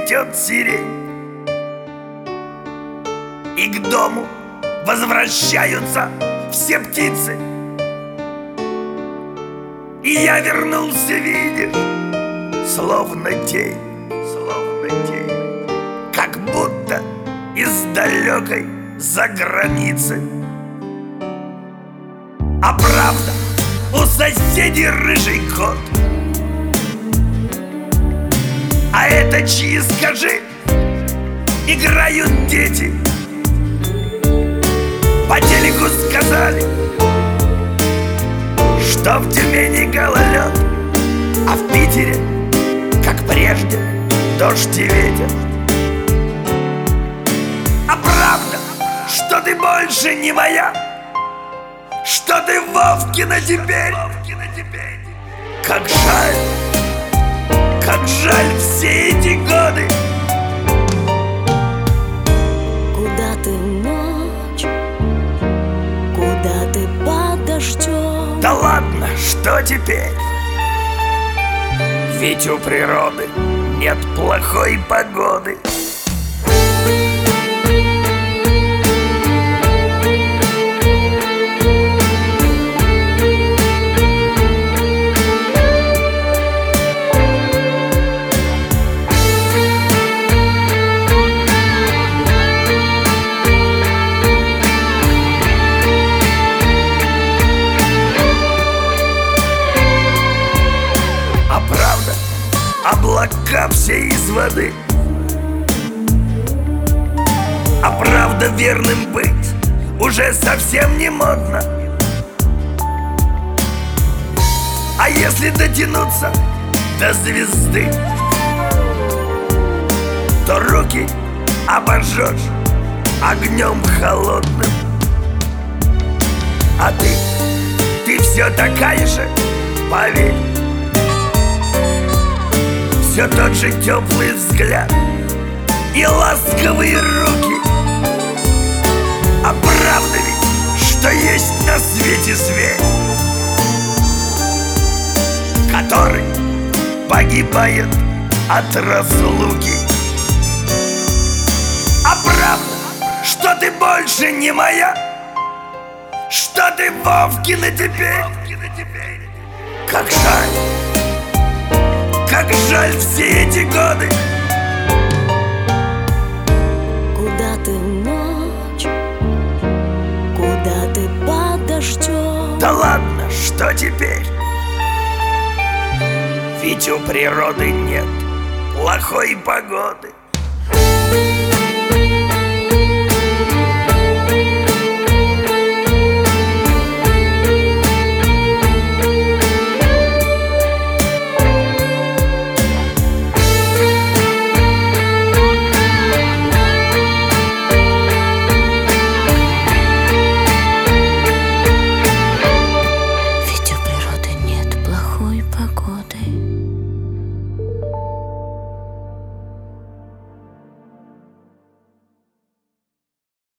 цветет сирень, и к дому возвращаются все птицы. И я вернулся, видишь, словно тень, как будто из далекой заграницы. А правда, у соседей рыжий кот. А это чьи, скажи? Играют дети. По телеку сказали, что в Тюмени гололед, а в Питере, как прежде, дождь и ветер. А правда, что ты больше не моя, что ты Вовкина теперь. Как жаль все эти годы. Куда ты ночь, куда ты под дождем? Да ладно, что теперь? Ведь у природы нет плохой погоды. Облака все из воды. А правда, верным быть уже совсем не модно. А если дотянуться до звезды, то руки обожжешь огнем холодным. А ты все такая же, поверь. Все тот же теплый взгляд и ласковые руки. А правда ведь, что есть на свете зверь, который погибает от разлуки. А правда, что ты больше не моя, что ты Вовкина теперь. Как жаль все эти годы. Куда ты ночь, куда ты под дождем? Да ладно, что теперь? Ведь у природы нет плохой погоды.